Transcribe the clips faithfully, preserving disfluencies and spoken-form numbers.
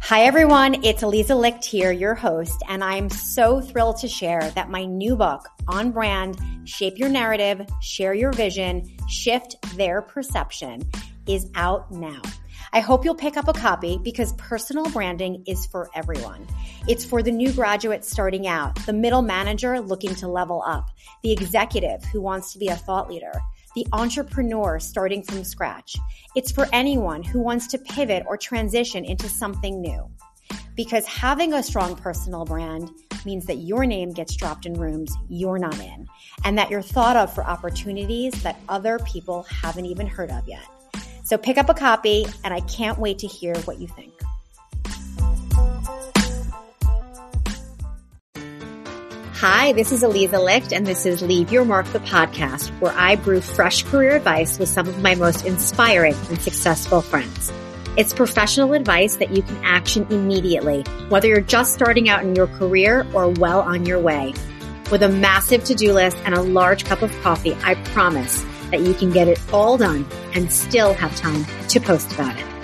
Hi, everyone. It's Aliza Licht here, your host, and I'm so thrilled to share that my new book, On Brand, Shape Your Narrative, Share Your Vision, Shift Their Perception, is out now. I hope you'll pick up a copy because personal branding is for everyone. It's for the new graduate starting out, the middle manager looking to level up, the executive who wants to be a thought leader, the entrepreneur starting from scratch. It's for anyone who wants to pivot or transition into something new. Because having a strong personal brand means that your name gets dropped in rooms you're not in, and that you're thought of for opportunities that other people haven't even heard of yet. So pick up a copy, and I can't wait to hear what you think. Hi, this is Aliza Licht, and this is Leave Your Mark, the podcast, where I brew fresh career advice with some of my most inspiring and successful friends. It's professional advice that you can action immediately, whether you're just starting out in your career or well on your way. With a massive to-do list and a large cup of coffee, I promise that you can get it all done and still have time to post about it.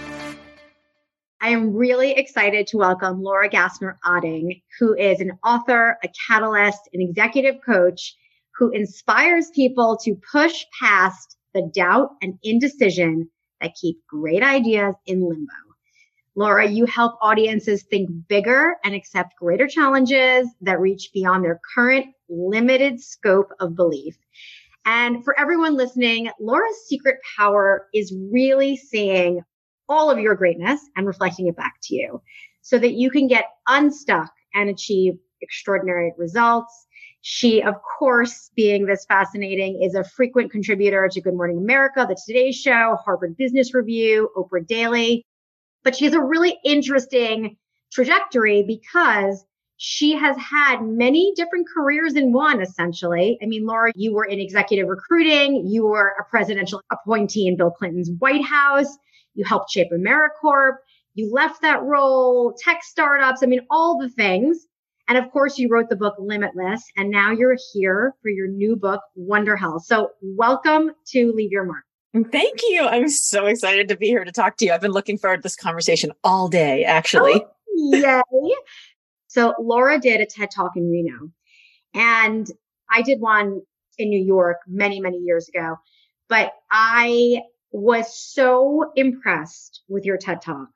I am really excited to welcome Laura Gassner-Otting, who is an author, a catalyst, an executive coach who inspires people to push past the doubt and indecision that keep great ideas in limbo. Laura, you help audiences think bigger and accept greater challenges that reach beyond their current limited scope of belief. And for everyone listening, Laura's secret power is really seeing all of your greatness and reflecting it back to you so that you can get unstuck and achieve extraordinary results. She, of course, being this fascinating, is a frequent contributor to Good Morning America, The Today Show, Harvard Business Review, Oprah Daily. But she has a really interesting trajectory because she has had many different careers in one, essentially. I mean, Laura, you were in executive recruiting. You were a presidential appointee in Bill Clinton's White House. You helped shape AmeriCorps. You left that role, tech startups. I mean, all the things. And of course, you wrote the book Limitless. And now you're here for your new book, Wonderhell. So welcome to Leave Your Mark. Thank you. I'm so excited to be here to talk to you. I've been looking forward to this conversation all day, actually. Oh, yay. So Laura did a TED Talk in Reno, and I did one in New York many, many years ago. But I was so impressed with your TED Talk.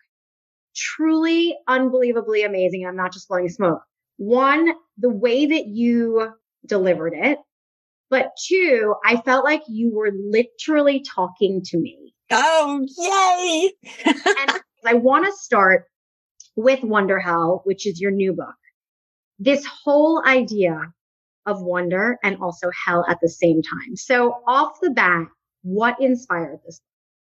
Truly unbelievably amazing. I'm not just blowing smoke. One, the way that you delivered it. But two, I felt like you were literally talking to me. Oh, yay. And I want to start with Wonderhell, which is your new book. This whole idea of wonder and also hell at the same time. So off the bat, what inspired this?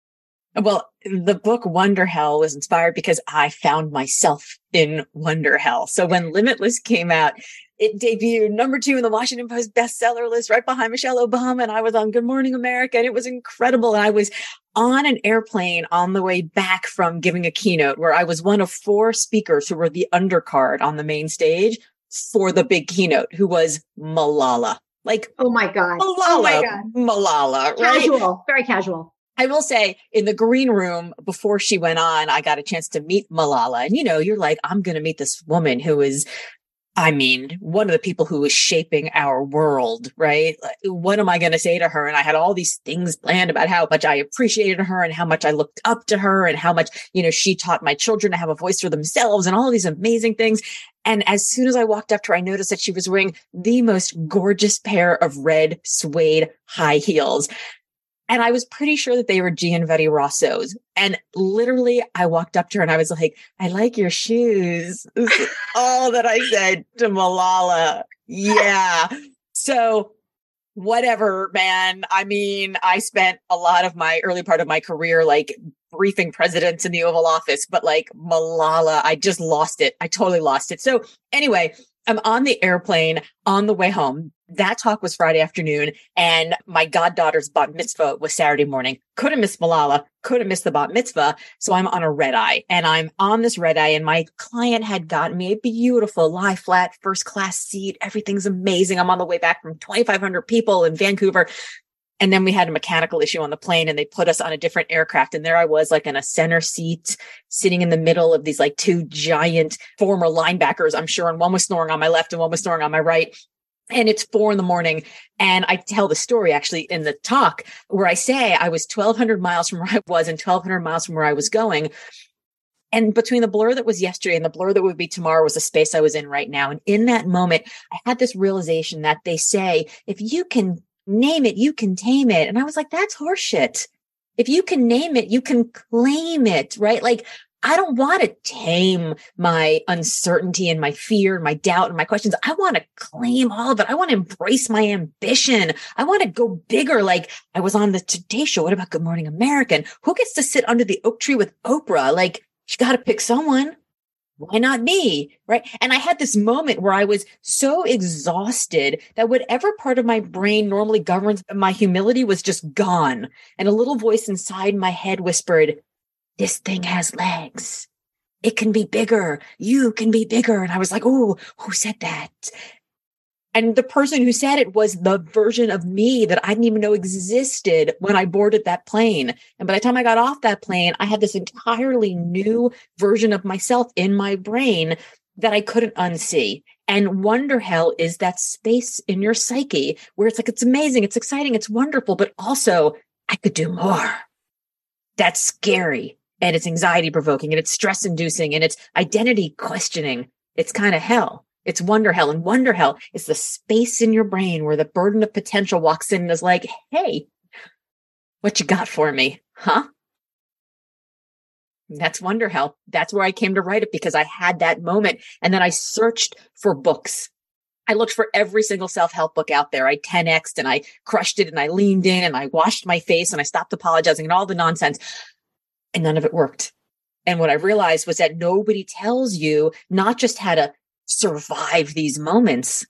Well, the book Wonderhell was inspired because I found myself in Wonderhell. So when Limitless came out, it debuted number two in the Washington Post bestseller list right behind Michelle Obama. And I was on Good Morning America, and it was incredible. And I was on an airplane on the way back from giving a keynote where I was one of four speakers who were the undercard on the main stage for the big keynote, who was Malala. Like, oh my God. Malala, oh my God. Malala, right? Casual, very casual. I will say in the green room before she went on, I got a chance to meet Malala. And, you know, you're like, I'm going to meet this woman who is, I mean, one of the people who is shaping our world, right? What am I going to say to her? And I had all these things planned about how much I appreciated her and how much I looked up to her and how much, you know, she taught my children to have a voice for themselves and all of these amazing things. And as soon as I walked up to her, I noticed that she was wearing the most gorgeous pair of red suede high heels. And I was pretty sure that they were Gianvetti Rosso's. And literally, I walked up to her and I was like, I like your shoes. This is all that I said to Malala. Yeah. So whatever, man. I mean, I spent a lot of my early part of my career, like briefing presidents in the Oval Office, but like Malala, I just lost it. I totally lost it. So anyway, I'm on the airplane on the way home. That talk was Friday afternoon, and my goddaughter's bat mitzvah was Saturday morning. Couldn't miss Malala, couldn't miss the bat mitzvah. So I'm on a red eye, and I'm on this red eye, and my client had gotten me a beautiful lie flat first class seat. Everything's amazing. I'm on the way back from twenty-five hundred people in Vancouver. And then we had a mechanical issue on the plane and they put us on a different aircraft. And there I was like in a center seat, sitting in the middle of these like two giant former linebackers, I'm sure. And one was snoring on my left and one was snoring on my right. And it's four in the morning. And I tell the story actually in the talk where I say I was twelve hundred miles from where I was and twelve hundred miles from where I was going. And between the blur that was yesterday and the blur that would be tomorrow was the space I was in right now. And in that moment, I had this realization that they say, if you can name it, you can tame it. And I was like, that's horseshit. If you can name it, you can claim it, right? Like, I don't want to tame my uncertainty and my fear and my doubt and my questions. I want to claim all of it. I want to embrace my ambition. I want to go bigger. Like I was on the Today Show. What about Good Morning America? Who gets to sit under the oak tree with Oprah? Like, you got to pick someone. Why not me? Right. And I had this moment where I was so exhausted that whatever part of my brain normally governs my humility was just gone. And a little voice inside my head whispered, this thing has legs. It can be bigger. You can be bigger. And I was like, oh, who said that? And the person who said it was the version of me that I didn't even know existed when I boarded that plane. And by the time I got off that plane, I had this entirely new version of myself in my brain that I couldn't unsee. And wonder hell is that space in your psyche where it's like, it's amazing, it's exciting, it's wonderful, but also I could do more. That's scary. And it's anxiety provoking and it's stress inducing and it's identity questioning. It's kind of hell. It's wonder hell. And wonder hell is the space in your brain where the burden of potential walks in and is like, hey, what you got for me? Huh? And that's wonder hell. That's where I came to write it because I had that moment. And then I searched for books. I looked for every single self-help book out there. I ten X'd and I crushed it and I leaned in and I washed my face and I stopped apologizing and all the nonsense. And none of it worked. And what I realized was that nobody tells you not just how to survive these moments.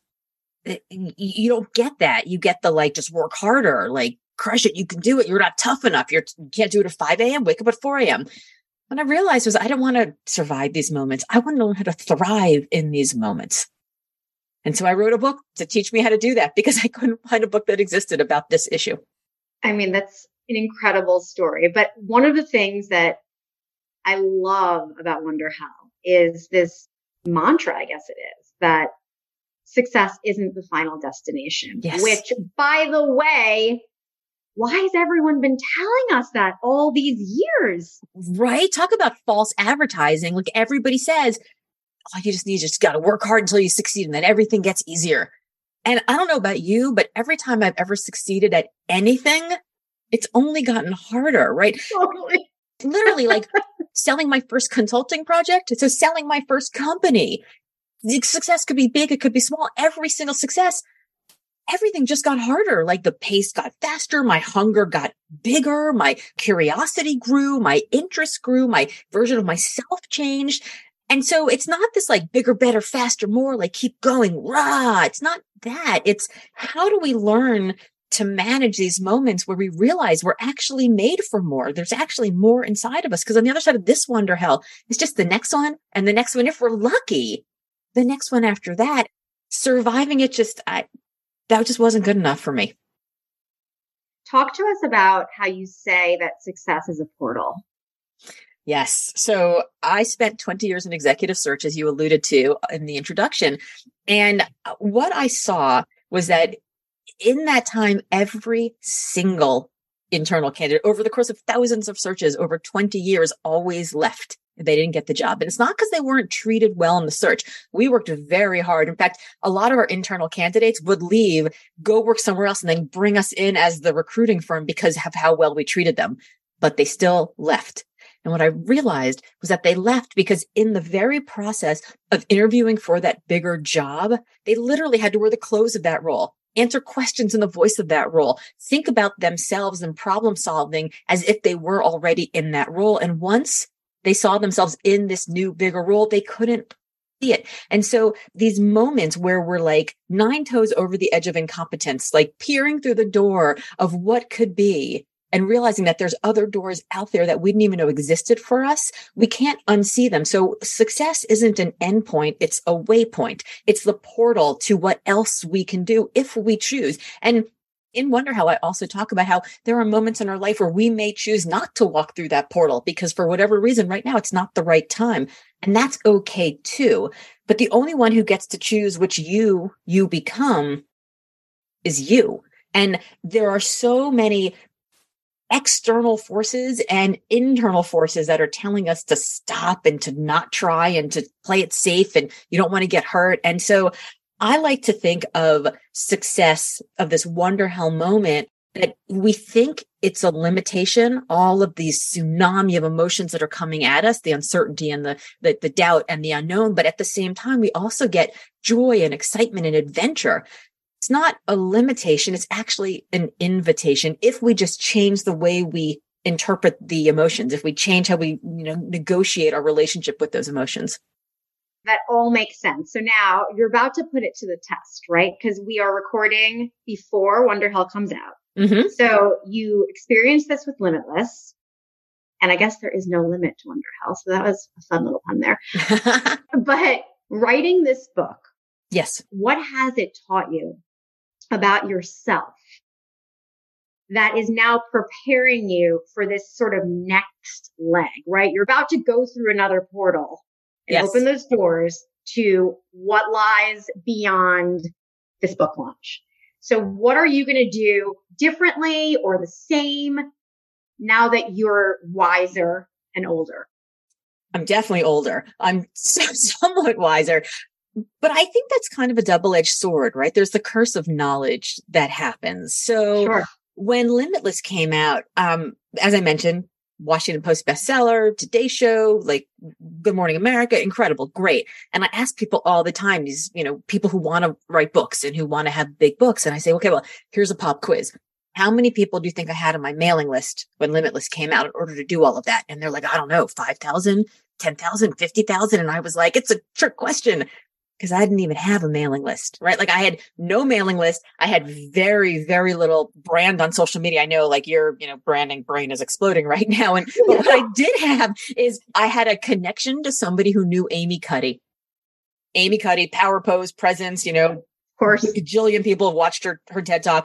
You don't get that. You get the like, just work harder, like crush it. You can do it. You're not tough enough. You're, you can't do it at five a.m. Wake up at four a.m. What I realized was I don't want to survive these moments. I want to learn how to thrive in these moments. And so I wrote a book to teach me how to do that because I couldn't find a book that existed about this issue. I mean, that's an incredible story. But one of the things that I love about Wonder Hell is this mantra, I guess it is, that success isn't the final destination. Yes. Which, by the way, why has everyone been telling us that all these years? Right? Talk about false advertising. Like everybody says, oh, you just need, you just got to work hard until you succeed and then everything gets easier. And I don't know about you, but every time I've ever succeeded at anything, it's only gotten harder, right? Totally. Literally like selling my first consulting project. So selling my first company. The success could be big. It could be small. Every single success, everything just got harder. Like the pace got faster. My hunger got bigger. My curiosity grew. My interest grew. My version of myself changed. And so it's not this like bigger, better, faster, more, like keep going, rah. It's not that. It's how do we learn to manage these moments where we realize we're actually made for more. There's actually more inside of us. Because on the other side of this wonder hell is just the next one and the next one, if we're lucky, the next one after that, surviving it just, I, that just wasn't good enough for me. Talk to us about how you say that success is a portal. Yes. So I spent twenty years in executive search, as you alluded to in the introduction. And what I saw was that in that time, every single internal candidate over the course of thousands of searches over twenty years always left. They didn't get the job. And it's not because they weren't treated well in the search. We worked very hard. In fact, a lot of our internal candidates would leave, go work somewhere else, and then bring us in as the recruiting firm because of how well we treated them. But they still left. And what I realized was that they left because in the very process of interviewing for that bigger job, they literally had to wear the clothes of that role, answer questions in the voice of that role, think about themselves and problem solving as if they were already in that role. And once they saw themselves in this new, bigger role, they couldn't see it. And so these moments where we're like nine toes over the edge of incompetence, like peering through the door of what could be, and realizing that there's other doors out there that we didn't even know existed for us, we can't unsee them. So success isn't an endpoint. It's a waypoint. It's the portal to what else we can do if we choose. And In Wonder Hell, I also talk about how there are moments in our life where we may choose not to walk through that portal because for whatever reason, right now, it's not the right time. And that's okay too. But the only one who gets to choose which you you become is you. And there are so many external forces and internal forces that are telling us to stop and to not try and to play it safe and you don't want to get hurt. And so I like to think of success of this Wonder Hell moment that we think it's a limitation, all of these tsunami of emotions that are coming at us, the uncertainty and the, the, the doubt and the unknown. But at the same time, we also get joy and excitement and adventure. It's not a limitation. It's actually an invitation. If we just change the way we interpret the emotions, if we change how we, you know, negotiate our relationship with those emotions. That all makes sense. So now you're about to put it to the test, right? Because we are recording before Wonder Hell comes out. Mm-hmm. So you experienced this with Limitless. And I guess there is no limit to Wonder Hell. So that was a fun little pun there. But writing this book, yes, what has it taught you about yourself that is now preparing you for this sort of next leg, right? You're about to go through another portal and yes. open those doors to what lies beyond this book launch. So what are you going to do differently or the same now that you're wiser and older? I'm definitely older. I'm so, somewhat wiser. But I think that's kind of a double-edged sword, right? There's the curse of knowledge that happens. So Sure. When Limitless came out, um, as I mentioned, Washington Post bestseller, Today Show, like Good Morning America, incredible, great. And I ask people all the time, these, you know, people who want to write books and who want to have big books. And I say, okay, well, here's a pop quiz. How many people do you think I had on my mailing list when Limitless came out in order to do all of that? And they're like, I don't know, five thousand, ten thousand, fifty thousand. And I was like, it's a trick question. Because I didn't even have a mailing list, right? Like I had no mailing list. I had very, very little brand on social media. I know like your, you know, branding brain is exploding right now. And but what I did have is I had a connection to somebody who knew Amy Cuddy. Amy Cuddy, Power Pose, Presence, you know, of course, a gajillion people have watched her, her TED Talk.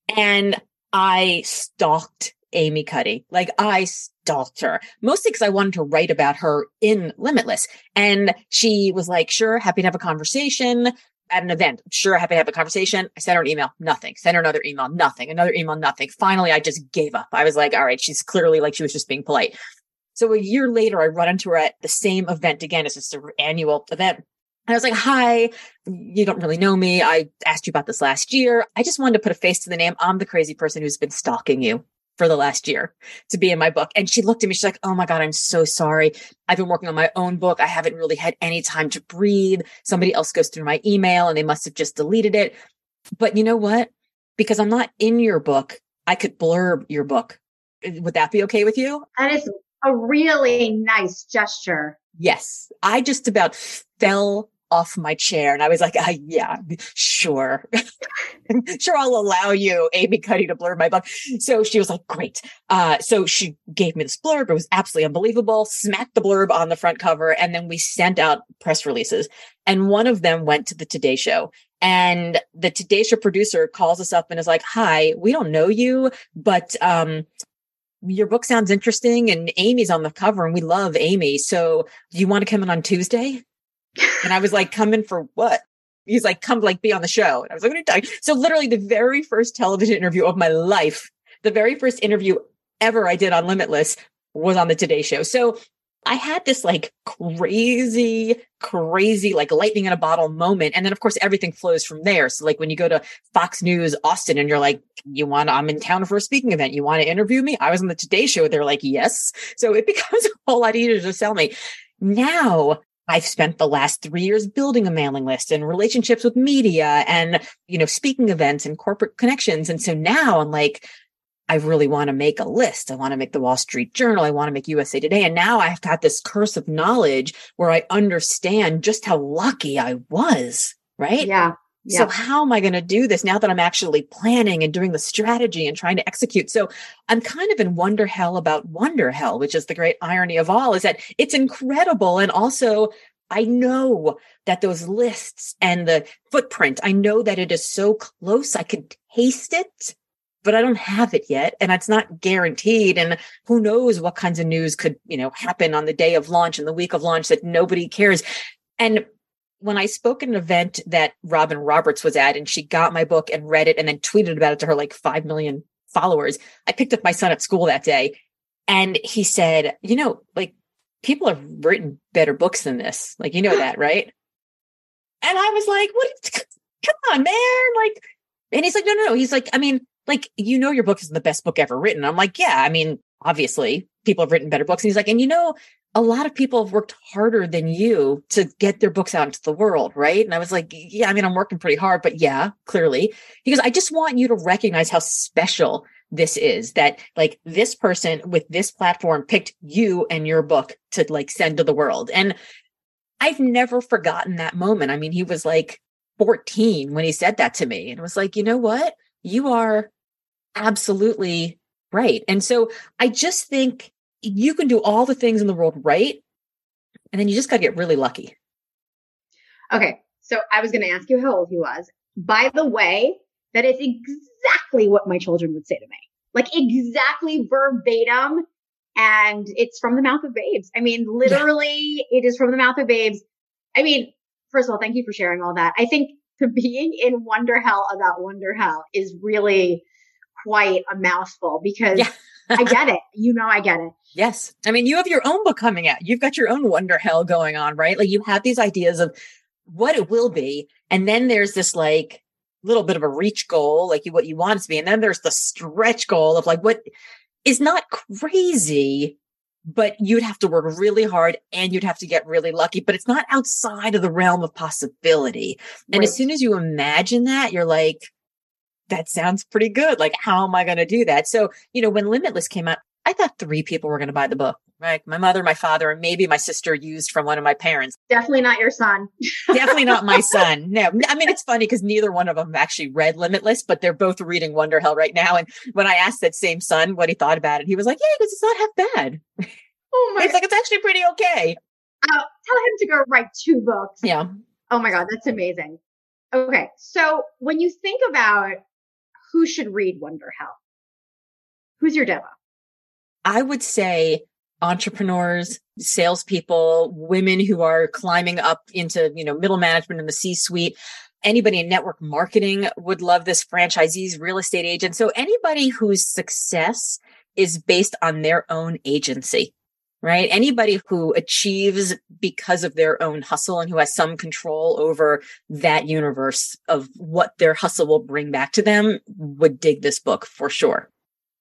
And I stalked Amy Cuddy. Like I stalked her, mostly because I wanted to write about her in Limitless. And she was like, sure, happy to have a conversation at an event. Sure, happy to have a conversation. I sent her an email, nothing. Sent her another email, nothing. Another email, nothing. Finally, I just gave up. I was like, all right, she's clearly like, she was just being polite. So a year later, I run into her at the same event again. It's just an annual event. And I was like, hi, you don't really know me. I asked you about this last year. I just wanted to put a face to the name. I'm the crazy person who's been stalking you for the last year to be in my book. And she looked at me. She's like, oh my God, I'm so sorry. I've been working on my own book. I haven't really had any time to breathe. Somebody else goes through my email and they must have just deleted it. But you know what? Because I'm not in your book, I could blurb your book. Would that be okay with you? That is a really nice gesture. Yes. I just about fell off my chair. And I was like, uh, yeah, sure. Sure, I'll allow you, Amy Cuddy, to blurb my book. So she was like, great. Uh, so she gave me this blurb. It was absolutely unbelievable. Smacked the blurb on the front cover. And then we sent out press releases. And one of them went to the Today Show. And the Today Show producer calls us up and is like, hi, we don't know you, but um, your book sounds interesting. And Amy's on the cover and we love Amy. So do you want to come in on Tuesday? And I was like, come in for what? He's like, come like be on the show. And I was like, what are you talking? So literally the very first television interview of my life, the very first interview ever I did on Limitless was on the Today Show. So I had this like crazy, crazy, like lightning in a bottle moment. And then of course, everything flows from there. So like when you go to Fox News, Austin, and you're like, you want, I'm in town for a speaking event. You want to interview me? I was on the Today Show. They're like, yes. So it becomes a whole lot easier to sell me. Now I've spent the last three years building a mailing list and relationships with media and, you know, speaking events and corporate connections. And so now I'm like, I really want to make a list. I want to make the Wall Street Journal. I want to make U S A Today. And now I've got this curse of knowledge where I understand just how lucky I was, right? Yeah. Yeah. So how am I going to do this now that I'm actually planning and doing the strategy and trying to execute? So I'm kind of in wonder hell about wonder hell, which is the great irony of all, is that it's incredible. And also I know that those lists and the footprint, I know that it is so close. I could taste it. but I don't have it yet. And it's not guaranteed. And who knows what kinds of news could, you know, happen on the day of launch and the week of launch that nobody cares. And when I spoke at an event that Robin Roberts was at, and she got my book and read it and then tweeted about it to her like five million followers, I picked up my son at school that day and he said, you know, like people have written better books than this. Like, you know that, right? And I was like, what? Come on, man. Like, and he's like, no, no, no. He's like, I mean, like, you know, your book is the best book ever written. I'm like, yeah, I mean, obviously people have written better books. And he's like, and you know, a lot of people have worked harder than you to get their books out into the world. Right. And I was like, yeah, I mean, I'm working pretty hard, but yeah, clearly. He goes, I just want you to recognize how special this is, that like this person with this platform picked you and your book to like send to the world. And I've never forgotten that moment. I mean, he was like fourteen when he said that to me, and it was like, you know what? You are absolutely right. And so I just think you can do all the things in the world right, and then you just got to get really lucky. Okay. So I was going to ask you how old he was. By the way, that is exactly what my children would say to me. Like exactly verbatim. And it's from the mouth of babes. I mean, literally, yeah. It is from the mouth of babes. I mean, first of all, thank you for sharing all that. I think being in Wonder Hell about Wonder Hell is really quite a mouthful because yeah. I get it. You know, I get it. Yes. I mean, you have your own book coming out. You've got your own Wonder Hell going on, right? Like you have these ideas of what it will be. And then there's this like little bit of a reach goal, like you, what you want it to be. And then there's the stretch goal of like what is not crazy, but you'd have to work really hard and you'd have to get really lucky, but it's not outside of the realm of possibility. And right. As soon as you imagine that, you're like, that sounds pretty good. Like, how am I going to do that? So, you know, when Limitless came out, I thought three people were going to buy the book, right? My mother, my father, and maybe my sister used from one of my parents. Definitely not your son. Definitely not my son. No, I mean, it's funny because neither one of them actually read Limitless, but they're both reading Wonder Hell right now. And when I asked that same son what he thought about it, he was like, yeah, because it's not half bad. Oh my! It's like, it's actually pretty okay. Uh, tell him to go write two books. Yeah. Oh my God, that's amazing. Okay. So when you think about who should read Wonder Hell, who's your demo? I would say entrepreneurs, salespeople, women who are climbing up into, you know, middle management in the C-suite. Anybody in network marketing would love this. Franchisees, real estate agents. So anybody whose success is based on their own agency, right? Anybody who achieves because of their own hustle and who has some control over that universe of what their hustle will bring back to them would dig this book for sure.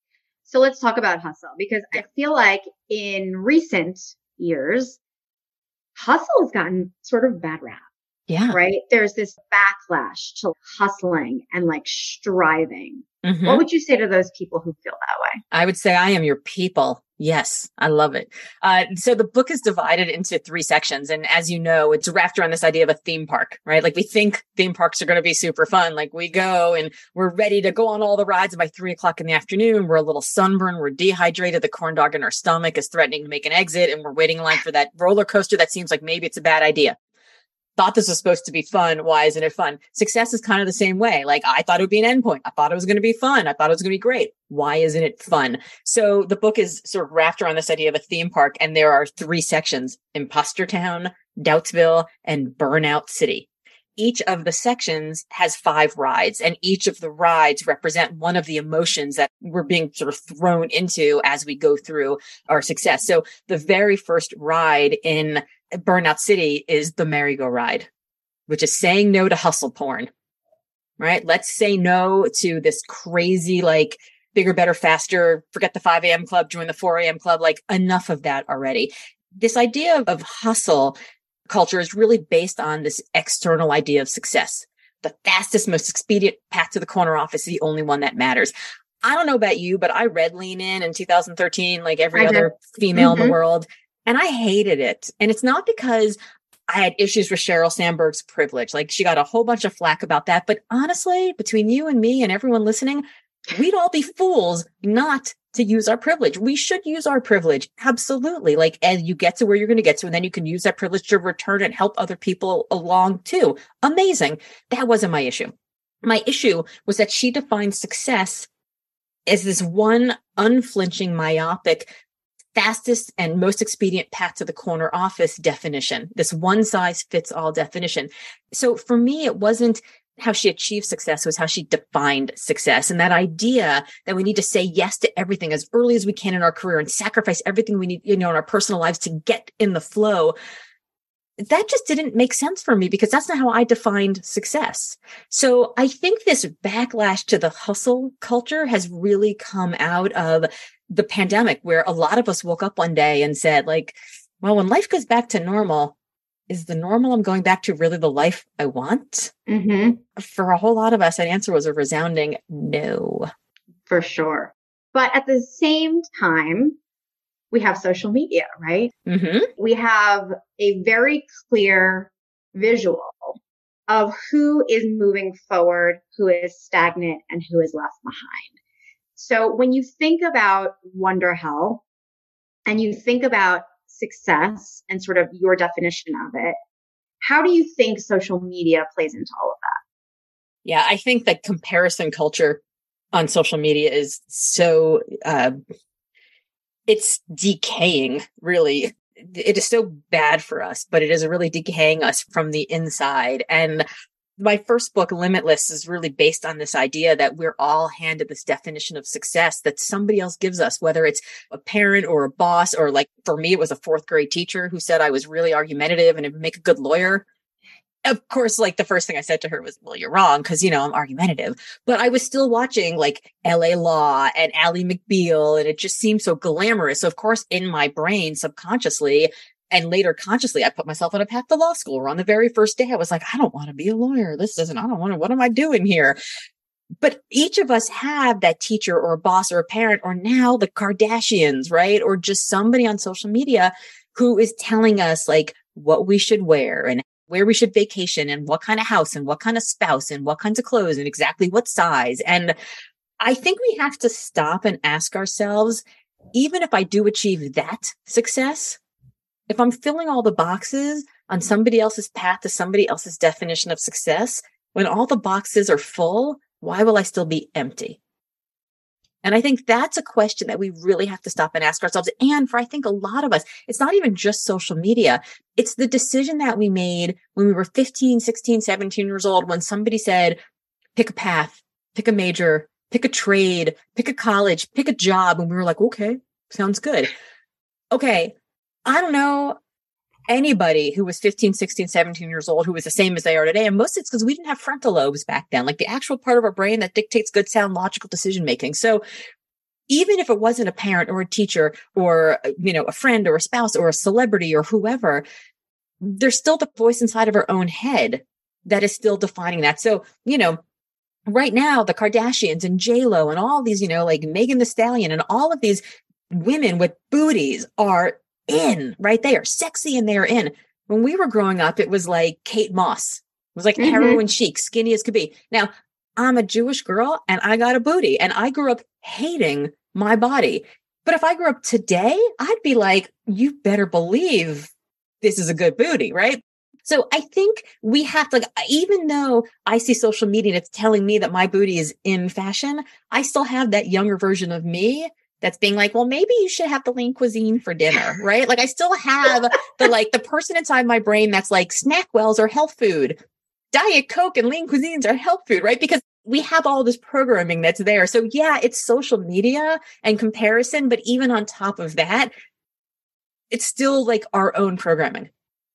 So let's talk about hustle, because I feel like in recent years, hustle has gotten sort of bad rap. Yeah. Right? There's this backlash to hustling and like striving. Mm-hmm. What would you say to those people who feel that way? I would say I am your people. Yes, I love it. Uh, so the book is divided into three sections. And as you know, it's wrapped around this idea of a theme park, right? Like we think theme parks are going to be super fun. Like we go and we're ready to go on all the rides. And by three o'clock in the afternoon, we're a little sunburned. We're dehydrated. The corn dog in our stomach is threatening to make an exit. And we're waiting in line for that roller coaster that seems like maybe it's a bad idea. Thought this was supposed to be fun. Why isn't it fun? Success is kind of the same way. Like I thought it would be an endpoint. I thought it was going to be fun. I thought it was going to be great. Why isn't it fun? So the book is sort of wrapped around this idea of a theme park. And there are three sections: Imposter Town, Doubtsville, and Burnout City. Each of the sections has five rides, and each of the rides represent one of the emotions that we're being sort of thrown into as we go through our success. So the very first ride in Burnout City is the merry-go-ride, which is saying no to hustle porn, right? Let's say no to this crazy, like bigger, better, faster, forget the five a.m. club, join the four a.m. club, like enough of that already. This idea of hustle culture is really based on this external idea of success. The fastest, most expedient path to the corner office is the only one that matters. I don't know about you, but I read Lean In in two thousand thirteen, like every I other did. female mm-hmm. in the world. And I hated it. And it's not because I had issues with Sheryl Sandberg's privilege. Like she got a whole bunch of flack about that. But honestly, between you and me and everyone listening, we'd all be fools not to use our privilege. We should use our privilege. Absolutely. Like, as you get to where you're going to get to, and then you can use that privilege to return and help other people along too. Amazing. That wasn't my issue. My issue was that she defined success as this one unflinching, myopic, fastest and most expedient path to the corner office definition, this one size fits all definition. So for me, it wasn't how she achieved success, it was how she defined success. And that idea that we need to say yes to everything as early as we can in our career and sacrifice everything we need, you know, in our personal lives to get in the flow. That just didn't make sense for me because that's not how I defined success. So I think this backlash to the hustle culture has really come out of the pandemic, where a lot of us woke up one day and said, like, well, when life goes back to normal, is the normal I'm going back to really the life I want? Mm-hmm. For a whole lot of us, that answer was a resounding no. For sure. But at the same time, we have social media, right? Mm-hmm. We have a very clear visual of who is moving forward, who is stagnant, and who is left behind. So when you think about Wonderhell and you think about success and sort of your definition of it, how do you think social media plays into all of that? Yeah, I think that comparison culture on social media is so, uh, it's decaying, really. It is so bad for us, but it is really decaying us from the inside. And my first book, Limitless, is really based on this idea that we're all handed this definition of success that somebody else gives us, whether it's a parent or a boss, or like for me, it was a fourth grade teacher who said I was really argumentative and it would make a good lawyer. Of course, like the first thing I said to her was, well, you're wrong, because, you know, I'm argumentative. But I was still watching like L A Law and Ally McBeal, and it just seemed so glamorous. So, of course, in my brain, subconsciously, and later consciously, I put myself on a path to law school, where on the very first day I was like, I don't want to be a lawyer. This doesn't, I don't want to, what am I doing here? But each of us have that teacher or a boss or a parent, or now the Kardashians, right? Or just somebody on social media who is telling us like what we should wear and where we should vacation and what kind of house and what kind of spouse and what kinds of clothes and exactly what size. And I think we have to stop and ask ourselves, even if I do achieve that success, if I'm filling all the boxes on somebody else's path to somebody else's definition of success, when all the boxes are full, why will I still be empty? And I think that's a question that we really have to stop and ask ourselves. And for, I think, a lot of us, it's not even just social media. It's the decision that we made when we were fifteen, sixteen, seventeen years old, when somebody said, pick a path, pick a major, pick a trade, pick a college, pick a job. And we were like, okay, sounds good. Okay. I don't know anybody who was fifteen, sixteen, seventeen years old who was the same as they are today. And most of it's because we didn't have frontal lobes back then, like the actual part of our brain that dictates good, sound, logical decision making. So even if it wasn't a parent or a teacher or, you know, a friend or a spouse or a celebrity or whoever, there's still the voice inside of our own head that is still defining that. So, you know, right now, the Kardashians and J-Lo and all these, you know, like Megan Thee Stallion and all of these women with booties are in, right? They are sexy and they are in. When we were growing up, it was like Kate Moss. It was like mm-hmm. heroin chic, skinny as could be. Now, I'm a Jewish girl and I got a booty and I grew up hating my body. But if I grew up today, I'd be like, you better believe this is a good booty, right? So I think we have to, even though I see social media and it's telling me that my booty is in fashion, I still have that younger version of me that's being like, well, maybe you should have the lean cuisine for dinner, right? Like I still have the, like the person inside my brain that's like SnackWells are health food, Diet Coke and lean cuisines are health food, right? Because we have all this programming that's there. So yeah, it's social media and comparison, but even on top of that, it's still like our own programming.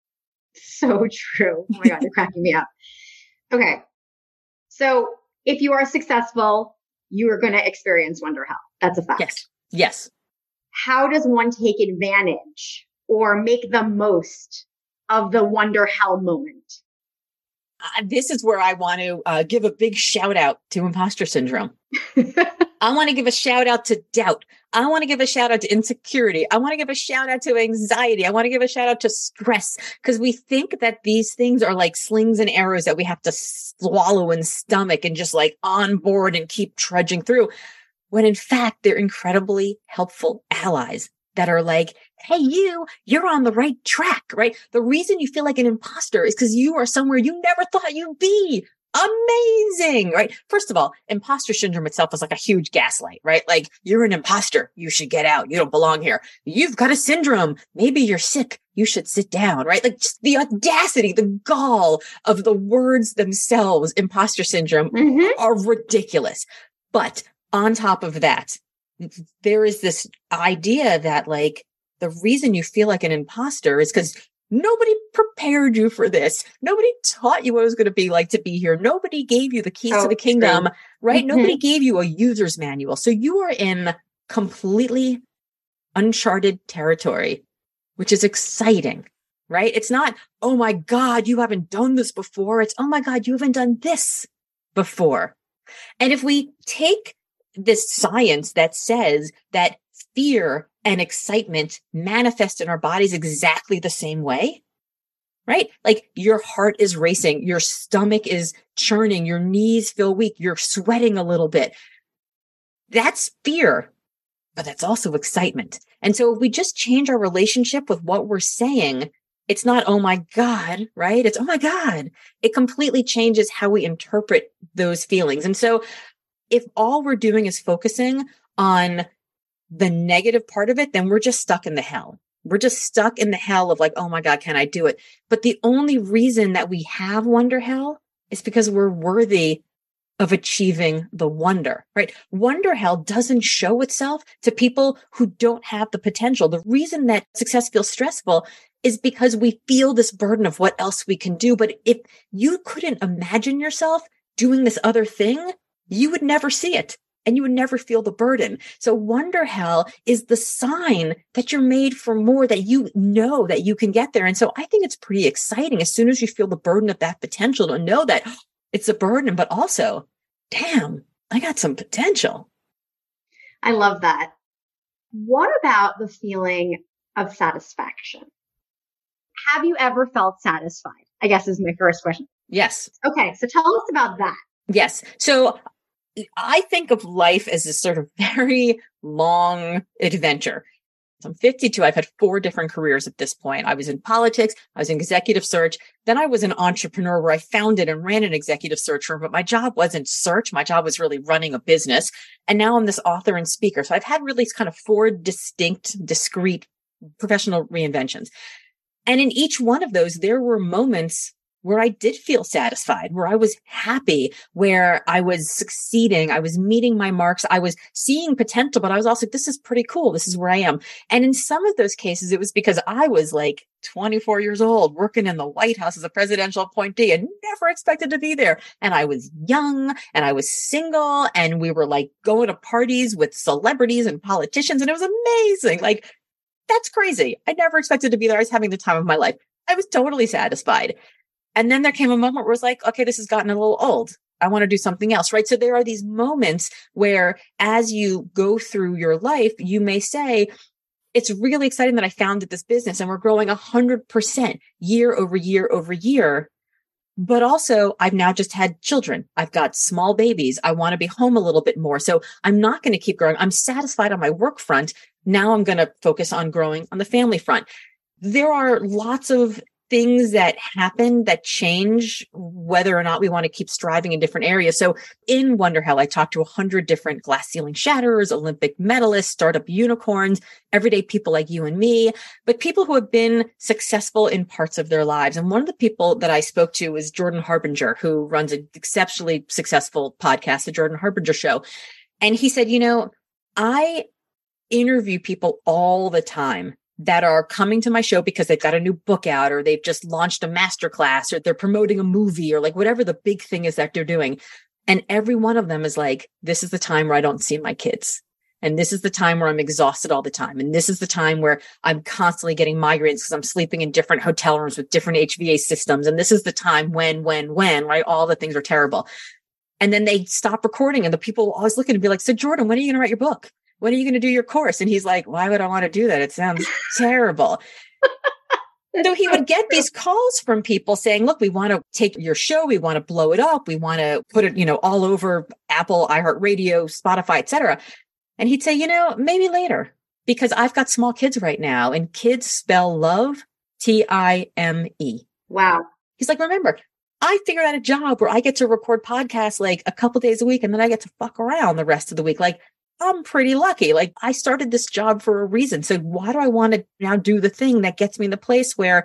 So true. Oh my God, you're cracking me up. Okay. So if you are successful, you are going to experience Wonderhell. That's a fact. Yes. Yes. How does one take advantage or make the most of the Wonderhell moment? Uh, this is where I want to uh, give a big shout out to imposter syndrome. I want to give a shout out to doubt. I want to give a shout out to insecurity. I want to give a shout out to anxiety. I want to give a shout out to stress, because we think that these things are like slings and arrows that we have to swallow and stomach and just like on board and keep trudging through. When in fact, they're incredibly helpful allies that are like, hey, you, you're on the right track, right? The reason you feel like an imposter is because you are somewhere you never thought you'd be. Amazing, right? First of all, imposter syndrome itself is like a huge gaslight, right? Like, you're an imposter. You should get out. You don't belong here. You've got a syndrome. Maybe you're sick. You should sit down, right? Like, just the audacity, the gall of the words themselves, imposter syndrome, mm-hmm. are ridiculous. But on top of that, there is this idea that, like, the reason you feel like an imposter is because nobody prepared you for this. Nobody taught you what it was going to be like to be here. Nobody gave you the keys oh, to the kingdom, true. right? Mm-hmm. Nobody gave you a user's manual. So you are in completely uncharted territory, which is exciting, right? It's not, oh my God, you haven't done this before. It's, oh my God, you haven't done this before. And if we take this science that says that fear and excitement manifest in our bodies exactly the same way, right? Like, your heart is racing, your stomach is churning, your knees feel weak, you're sweating a little bit. That's fear, but that's also excitement. And so if we just change our relationship with what we're saying, it's not, oh my God, right? It's, oh my God. It completely changes how we interpret those feelings. And so if all we're doing is focusing on the negative part of it, then we're just stuck in the hell. We're just stuck in the hell of like, oh my God, can I do it? But the only reason that we have wonder hell is because we're worthy of achieving the wonder, right? Wonder hell doesn't show itself to people who don't have the potential. The reason that success feels stressful is because we feel this burden of what else we can do. But if you couldn't imagine yourself doing this other thing, you would never see it. And you would never feel the burden. So wonder hell is the sign that you're made for more, that you know that you can get there. And so I think it's pretty exciting as soon as you feel the burden of that potential to know that it's a burden, but also, damn, I got some potential. I love that. What about the feeling of satisfaction? Have you ever felt satisfied? I guess is my first question. Yes. Okay. So tell us about that. Yes. So I think of life as this sort of very long adventure. I'm fifty-two. I've had four different careers at this point. I was in politics. I was in executive search. Then I was an entrepreneur where I founded and ran an executive search firm, but my job wasn't search. My job was really running a business. And now I'm this author and speaker. So I've had really kind of four distinct, discrete professional reinventions. And in each one of those, there were moments where I did feel satisfied, where I was happy, where I was succeeding, I was meeting my marks, I was seeing potential, but I was also, this is pretty cool. This is where I am. And in some of those cases, it was because I was like twenty-four years old, working in the White House as a presidential appointee and never expected to be there. And I was young and I was single and we were like going to parties with celebrities and politicians. And it was amazing. Like, that's crazy. I never expected to be there. I was having the time of my life. I was totally satisfied. And then there came a moment where it was like, okay, this has gotten a little old. I want to do something else, right? So there are these moments where as you go through your life, you may say, it's really exciting that I founded this business and we're growing a hundred percent year over year over year. But also I've now just had children. I've got small babies. I want to be home a little bit more. So I'm not going to keep growing. I'm satisfied on my work front. Now I'm going to focus on growing on the family front. There are lots of things that happen that change whether or not we want to keep striving in different areas. So in Wonder Hell, I talked to a hundred different glass ceiling shatterers, Olympic medalists, startup unicorns, everyday people like you and me, but people who have been successful in parts of their lives. And one of the people that I spoke to was Jordan Harbinger, who runs an exceptionally successful podcast, The Jordan Harbinger Show. And he said, you know, I interview people all the time that are coming to my show because they've got a new book out or they've just launched a masterclass or they're promoting a movie or like whatever the big thing is that they're doing. And every one of them is like, this is the time where I don't see my kids. And this is the time where I'm exhausted all the time. And this is the time where I'm constantly getting migraines because I'm sleeping in different hotel rooms with different H V A systems. And this is the time when, when, when, right? All the things are terrible. And then they stop recording and the people always looking and be like, so Jordan, when are you going to write your book? When are you going to do your course? And he's like, why would I want to do that? It sounds terrible. So he would get these calls from people saying, look, we want to take your show. We want to blow it up. We want to put it, you know, all over Apple, iHeartRadio, Spotify, et cetera. And he'd say, you know, maybe later, because I've got small kids right now and kids spell love T I M E. Wow. He's like, remember, I figured out a job where I get to record podcasts like a couple days a week and then I get to fuck around the rest of the week. Like, I'm pretty lucky. Like, I started this job for a reason. So why do I want to now do the thing that gets me in the place where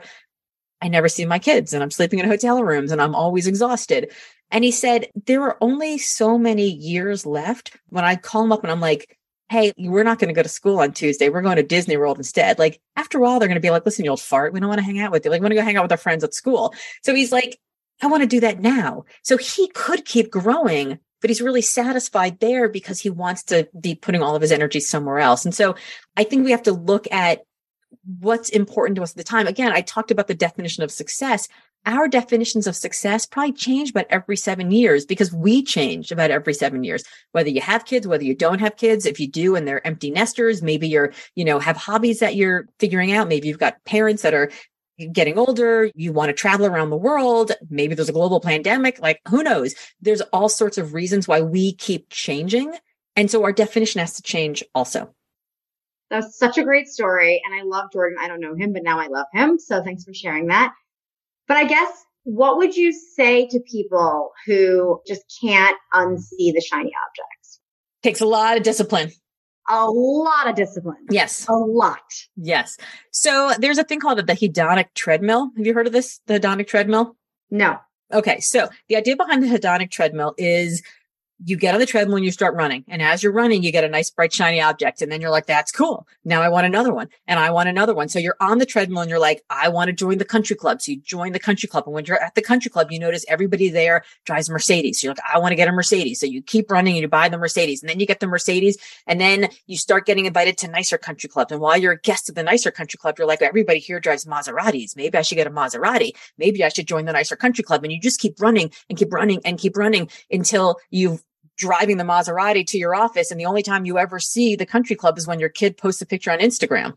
I never see my kids and I'm sleeping in hotel rooms and I'm always exhausted? And he said, there are only so many years left. When I call him up and I'm like, hey, we're not going to go to school on Tuesday. We're going to Disney World instead. Like, after a while, they're going to be like, listen, you old fart. We don't want to hang out with you. Like, we want to go hang out with our friends at school. So he's like, I want to do that now. So he could keep growing, but he's really satisfied there because he wants to be putting all of his energy somewhere else. And so I think we have to look at what's important to us at the time. Again, I talked about the definition of success. Our definitions of success probably change about every seven years because we change about every seven years, whether you have kids, whether you don't have kids. If you do, and they're empty nesters, maybe you're, you know, have hobbies that you're figuring out. Maybe you've got parents that are getting older. You want to travel around the world. Maybe there's a global pandemic. Like, who knows? There's all sorts of reasons why we keep changing. And so our definition has to change also. That's such a great story. And I love Jordan. I don't know him, but now I love him. So thanks for sharing that. But I guess, what would you say to people who just can't unsee the shiny objects? Takes a lot of discipline. A lot of discipline. Yes. A lot. Yes. So there's a thing called the hedonic treadmill. Have you heard of this? The hedonic treadmill? No. Okay. So the idea behind the hedonic treadmill is you get on the treadmill and you start running. And as you're running, you get a nice, bright, shiny object. And then you're like, that's cool. Now I want another one. And I want another one. So you're on the treadmill and you're like, I want to join the country club. So you join the country club. And when you're at the country club, you notice everybody there drives a Mercedes. So you're like, I want to get a Mercedes. So you keep running and you buy the Mercedes. And then you get the Mercedes. And then you start getting invited to nicer country clubs. And while you're a guest of the nicer country club, you're like, everybody here drives Maseratis. Maybe I should get a Maserati. Maybe I should join the nicer country club. And you just keep running and keep running and keep running until you've driving the Maserati to your office. And the only time you ever see the country club is when your kid posts a picture on Instagram.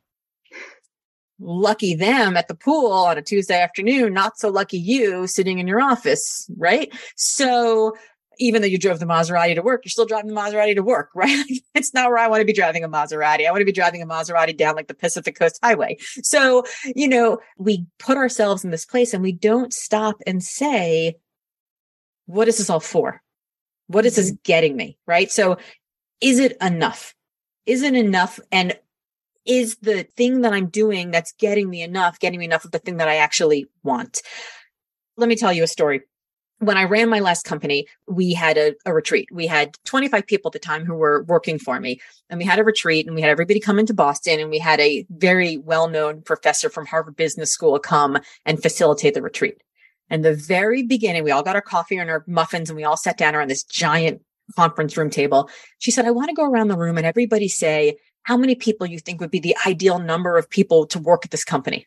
Lucky them at the pool on a Tuesday afternoon, not so lucky you sitting in your office, right? So even though you drove the Maserati to work, you're still driving the Maserati to work, right? It's not where I want to be driving a Maserati. I want to be driving a Maserati down like the Pacific Coast Highway. So, you know, we put ourselves in this place and we don't stop and say, what is this all for? What is this getting me? Right? So is it enough? Is it enough? And is the thing that I'm doing that's getting me enough, getting me enough of the thing that I actually want? Let me tell you a story. When I ran my last company, we had a, a retreat. We had twenty-five people at the time who were working for me. And we had a retreat and we had everybody come into Boston and we had a very well-known professor from Harvard Business School come and facilitate the retreat. And the very beginning, we all got our coffee and our muffins and we all sat down around this giant conference room table. She said, I want to go around the room and everybody say how many people you think would be the ideal number of people to work at this company.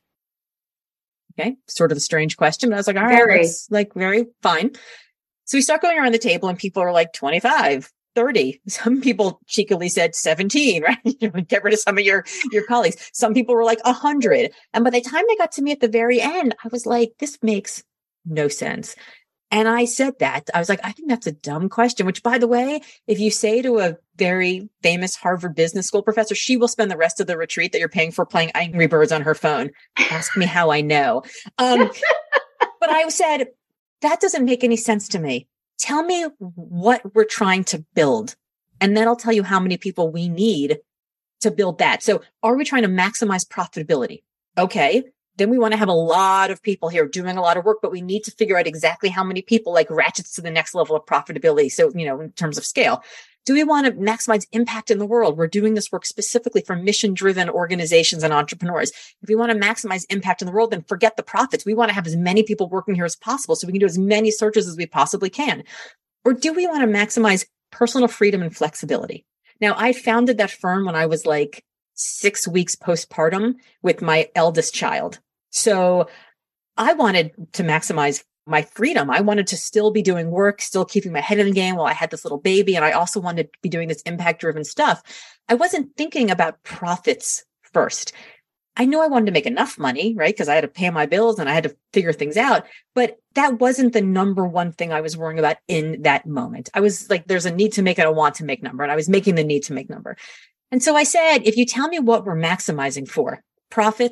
Okay. Sort of a strange question, but I was like, all right, very. That's like very fine. So we start going around the table and people are like twenty-five, thirty. Some people cheekily said seventeen, right? You know, get rid of some of your, your colleagues. Some people were like a hundred. And by the time they got to me at the very end, I was like, this makes no sense. And I said that. I was like, I think that's a dumb question, which, by the way, if you say to a very famous Harvard Business School professor, she will spend the rest of the retreat that you're paying for playing Angry Birds on her phone. Ask me how I know. Um, but I said, that doesn't make any sense to me. Tell me what we're trying to build. And then I'll tell you how many people we need to build that. So are we trying to maximize profitability? Okay. Then we want to have a lot of people here doing a lot of work, but we need to figure out exactly how many people like ratchets to the next level of profitability. So, you know, in terms of scale, do we want to maximize impact in the world? We're doing this work specifically for mission-driven organizations and entrepreneurs. If we want to maximize impact in the world, then forget the profits. We want to have as many people working here as possible so we can do as many searches as we possibly can. Or do we want to maximize personal freedom and flexibility? Now, I founded that firm when I was like six weeks postpartum with my eldest child. So I wanted to maximize my freedom. I wanted to still be doing work, still keeping my head in the game while I had this little baby. And I also wanted to be doing this impact driven stuff. I wasn't thinking about profits first. I knew I wanted to make enough money, right? Because I had to pay my bills and I had to figure things out. But that wasn't the number one thing I was worrying about in that moment. I was like, there's a need to make and a want to make number. And I was making the need to make number. And so I said, if you tell me what we're maximizing for, profits,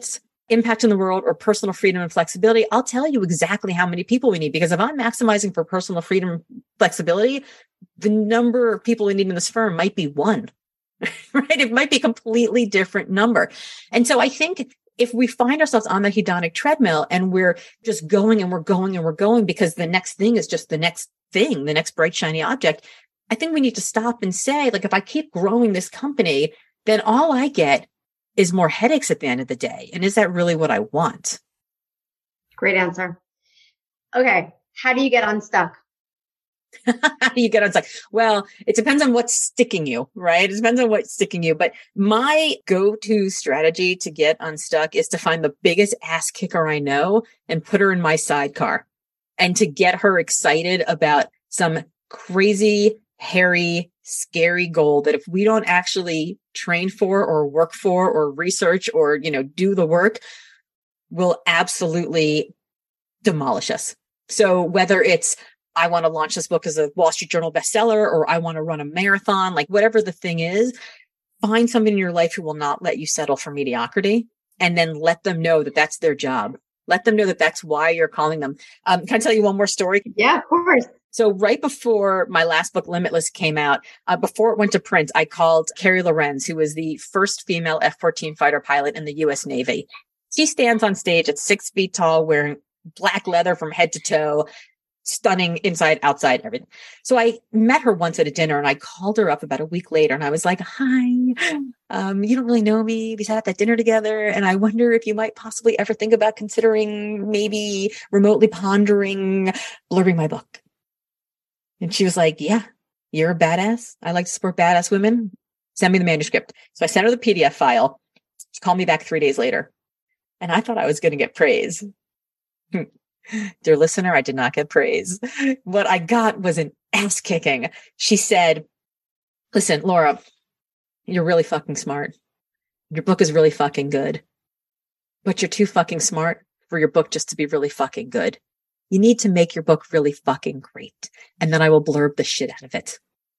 impact in the world or personal freedom and flexibility, I'll tell you exactly how many people we need. Because if I'm maximizing for personal freedom and flexibility, the number of people we need in this firm might be one, right? It might be a completely different number. And so I think if we find ourselves on the hedonic treadmill and we're just going and we're going and we're going because the next thing is just the next thing, the next bright, shiny object, I think we need to stop and say, like, if I keep growing this company, then all I get is more headaches at the end of the day. And is that really what I want? Great answer. Okay. How do you get unstuck? How do you get unstuck? Well, it depends on what's sticking you, right? It depends on what's sticking you. But my go-to strategy to get unstuck is to find the biggest ass kicker I know and put her in my sidecar and to get her excited about some crazy, hairy, scary goal that if we don't actually train for or work for or research or, you know, do the work, will absolutely demolish us. So whether it's, I want to launch this book as a Wall Street Journal bestseller, or I want to run a marathon, like whatever the thing is, find somebody in your life who will not let you settle for mediocrity, and then let them know that that's their job. Let them know that that's why you're calling them. Um, can I tell you one more story? Yeah, of course. So right before my last book, Limitless, came out, uh, before it went to print, I called Carrie Lorenz, who was the first female F fourteen fighter pilot in the U S Navy. She stands on stage at six feet tall, wearing black leather from head to toe, stunning inside, outside, everything. So I met her once at a dinner and I called her up about a week later and I was like, hi, um, you don't really know me. We sat at that dinner together and I wonder if you might possibly ever think about considering maybe remotely pondering blurbing my book. And she was like, yeah, you're a badass. I like to support badass women. Send me the manuscript. So I sent her the P D F file. She called me back three days later. And I thought I was going to get praise. Dear listener, I did not get praise. What I got was an ass kicking. She said, listen, Laura, you're really fucking smart. Your book is really fucking good. But you're too fucking smart for your book just to be really fucking good. You need to make your book really fucking great. And then I will blurb the shit out of it.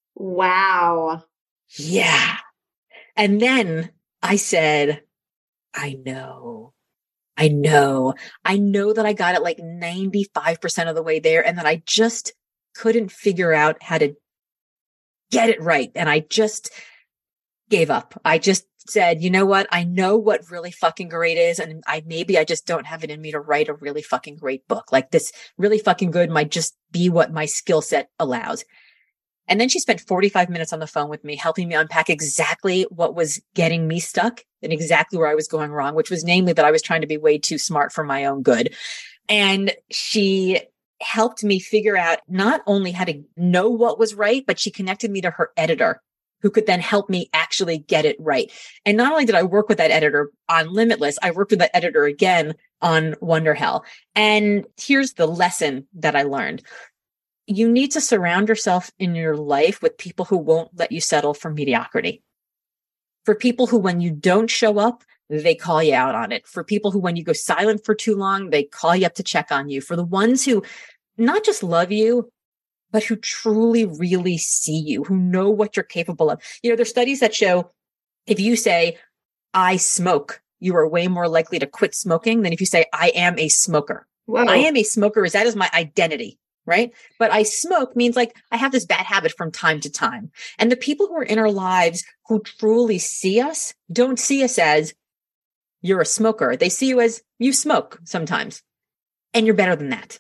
Wow. Yeah. And then I said, I know. I know. I know that I got it like ninety-five percent of the way there and that I just couldn't figure out how to get it right. And I just gave up. I just said, you know what? I know what really fucking great is. And I, maybe I just don't have it in me to write a really fucking great book. Like this really fucking good might just be what my skill set allows. And then she spent forty-five minutes on the phone with me, helping me unpack exactly what was getting me stuck and exactly where I was going wrong, which was namely that I was trying to be way too smart for my own good. And she helped me figure out not only how to know what was right, but she connected me to her editor, who could then help me actually get it right. And not only did I work with that editor on Limitless, I worked with that editor again on Wonder Hell. And here's the lesson that I learned. You need to surround yourself in your life with people who won't let you settle for mediocrity. For people who, when you don't show up, they call you out on it. For people who, when you go silent for too long, they call you up to check on you. For the ones who not just love you, but who truly, really see you, who know what you're capable of. You know, there's studies that show if you say, I smoke, you are way more likely to quit smoking than if you say, I am a smoker. Whoa. I am a smoker is that is my identity. Right. But I smoke means like I have this bad habit from time to time. And the people who are in our lives who truly see us don't see us as you're a smoker. They see you as you smoke sometimes and you're better than that.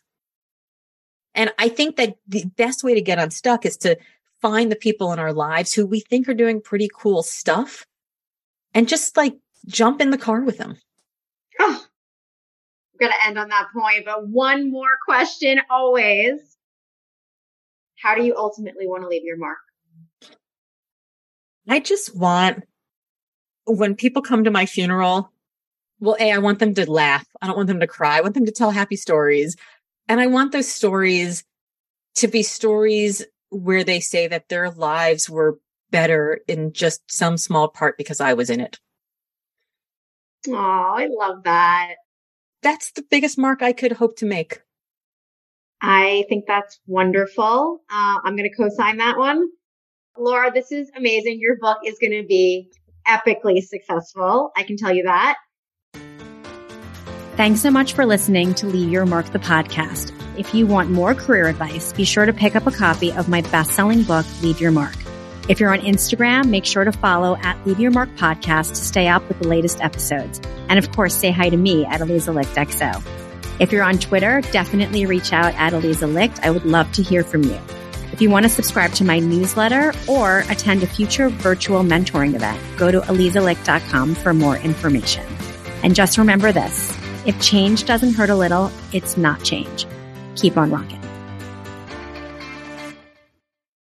And I think that the best way to get unstuck is to find the people in our lives who we think are doing pretty cool stuff and just like jump in the car with them. Oh. Going to end on that point, but one more question always. How do you ultimately want to leave your mark? I just want, when people come to my funeral, well, A, I want them to laugh. I don't want them to cry. I want them to tell happy stories. And I want those stories to be stories where they say that their lives were better in just some small part because I was in it. Oh, I love that. That's the biggest mark I could hope to make. I think that's wonderful. Uh, I'm going to co-sign that one. Laura, this is amazing. Your book is going to be epically successful. I can tell you that. Thanks so much for listening to Leave Your Mark, the podcast. If you want more career advice, be sure to pick up a copy of my best-selling book, Leave Your Mark. If you're on Instagram, make sure to follow at Leave Your Mark Podcast to stay up with the latest episodes. And of course, say hi to me at Aliza Licht X O. If you're on Twitter, definitely reach out at Aliza Licht. I would love to hear from you. If you want to subscribe to my newsletter or attend a future virtual mentoring event, go to aliza licht dot com for more information. And just remember this, if change doesn't hurt a little, it's not change. Keep on rocking.